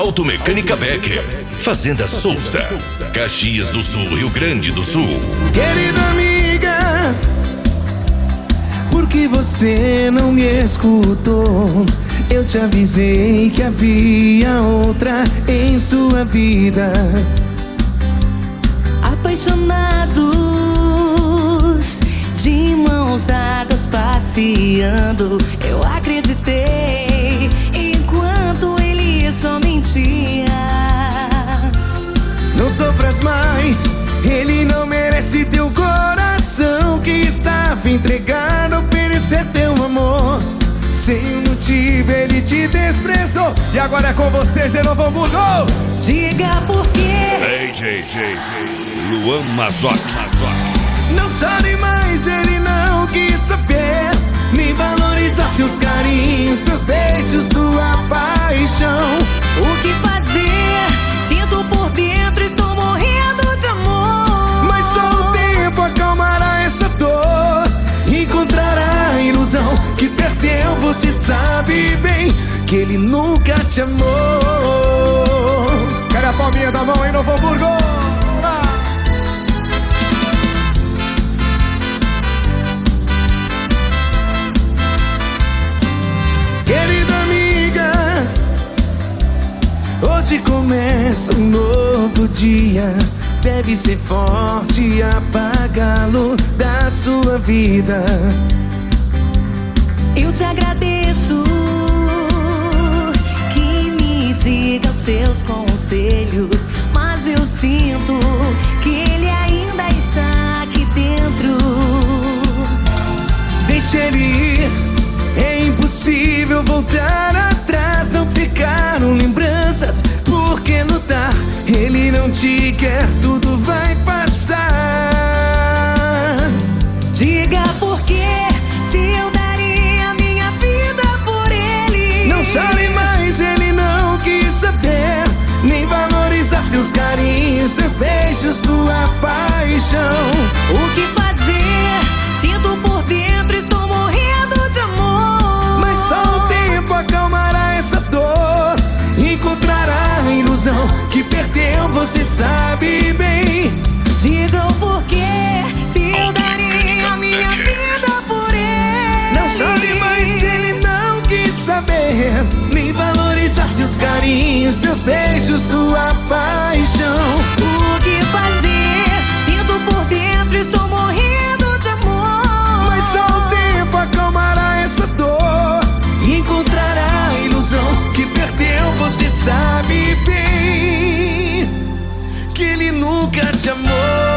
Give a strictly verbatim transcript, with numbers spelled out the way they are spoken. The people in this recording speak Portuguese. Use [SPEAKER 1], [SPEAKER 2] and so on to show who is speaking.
[SPEAKER 1] Automecânica Becker, Fazenda Souza, Caxias do Sul, Rio Grande do Sul.
[SPEAKER 2] Querida amiga, por que você não me escutou? Eu te avisei que havia outra em sua vida.
[SPEAKER 3] Apaixonados, de mãos dadas passeando, eu acreditei enquanto ele só mentia.
[SPEAKER 2] Não sofras mais, ele não merece teu coração que estava entregado a oferecer teu amor. Sem motivo ele te desprezou e agora é com você, Genovo Hamburgo.
[SPEAKER 3] Diga por quê.
[SPEAKER 1] Ei, J J, Luan Mazoc.
[SPEAKER 2] Não sabe mais, ele não quis saber, nem valorizar teus carinhos, teus beijos, tua paixão.
[SPEAKER 3] O que fazer? Sinto por dentro, estou morrendo de amor.
[SPEAKER 2] Mas só o tempo acalmará essa dor, encontrará a ilusão que perdeu. Você sabe bem que ele nunca te amou. Cadê a palminha da mão aí, Novo Hamburgo? Querida amiga, hoje começa um novo dia. Deve ser forte e apagá-lo da sua vida.
[SPEAKER 3] Eu te agradeço que me diga os seus conselhos, mas eu sinto que ele ainda está aqui dentro.
[SPEAKER 2] Deixa ele ir, é impossível voltar atrás. Não ficaram lembranças, por que lutar? Ele não te quer, tudo vai passar.
[SPEAKER 3] Diga por quê, se eu daria minha vida por ele.
[SPEAKER 2] Não chore mais, ele não quis saber, nem valorizar teus carinhos, teus beijos, tua paixão.
[SPEAKER 3] O que fazer? Sinto por dentro, estou morrendo de amor.
[SPEAKER 2] Mas só o tempo acalmará essa dor, encontrará a ilusão que perdeu. Você sabe bem.
[SPEAKER 3] Diga o porquê, se eu daria minha vida por ele.
[SPEAKER 2] Não chore mais, ele não quis saber, nem valorizar teus carinhos, teus beijos, tua paixão.
[SPEAKER 3] O que fazer? Sinto por dentro, estou morrendo de amor.
[SPEAKER 2] Mas só o tempo acalmará essa dor, encontrará a ilusão que perdeu. Você sabe bem que ele nunca te amou.